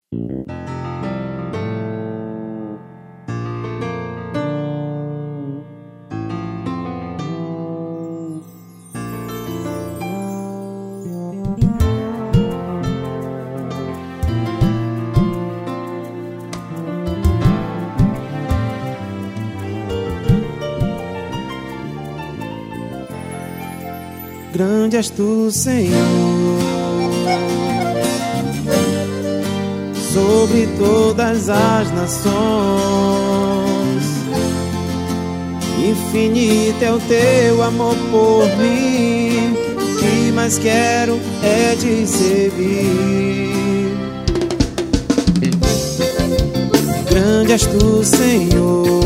Grande és tu, Senhor, sobre todas as nações. Infinito é o teu amor por mim. O que mais quero é te servir. Grande és tu, Senhor,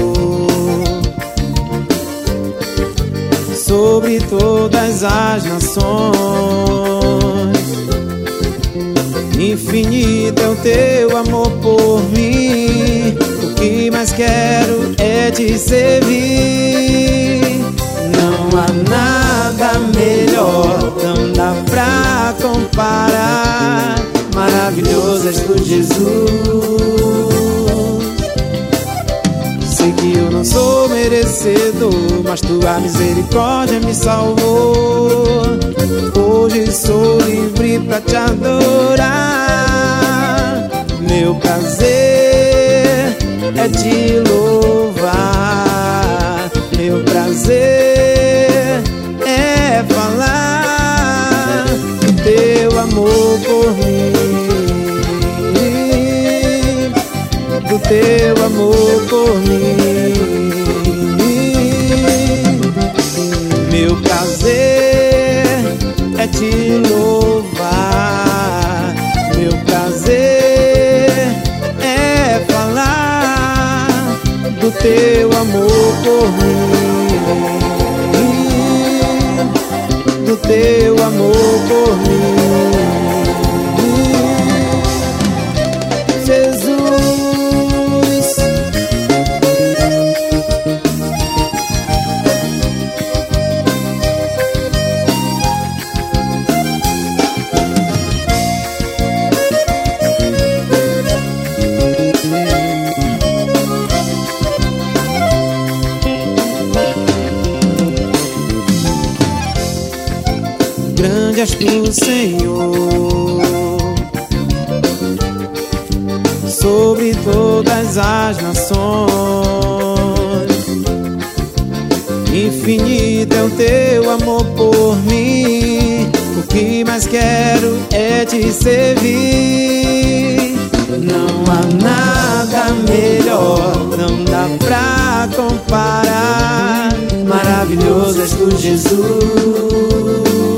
sobre todas as nações. Infinito é o teu amor por mim. O que mais quero é te servir. Não há nada melhor, não dá pra comparar. Maravilhoso és tu, Jesus. Sei que eu não sou merecedor, mas tua misericórdia me salvou. Hoje sou livre pra te adorar. Meu prazer é te louvar. Meu prazer é falar do teu amor por mim, do teu amor por mim. Meu prazer é te louvar. Meu prazer é falar do teu amor por mim, do teu amor por mim. Jesus, grande és tu, Senhor, sobre todas as nações. Infinito é o teu amor por mim. O que mais quero é te servir. Não há nada melhor, não dá pra comparar. Maravilhoso és tu, Jesus.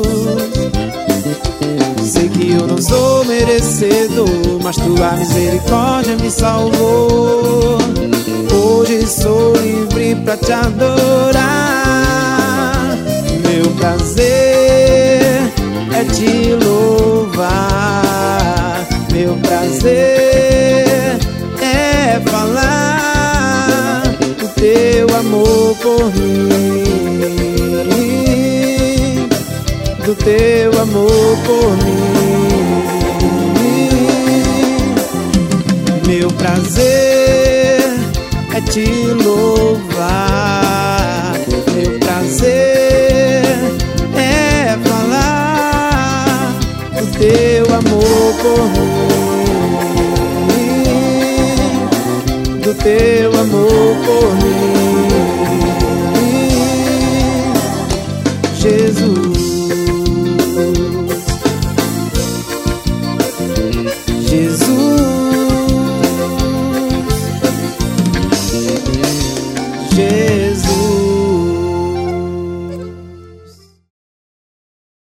Sei que eu não sou merecedor, mas tua misericórdia me salvou. Hoje sou livre pra te adorar. Meu prazer é te louvar. Meu prazer é falar do teu amor por mim, do teu amor por mim. Meu prazer é te louvar. Meu prazer é falar do teu amor por mim, do teu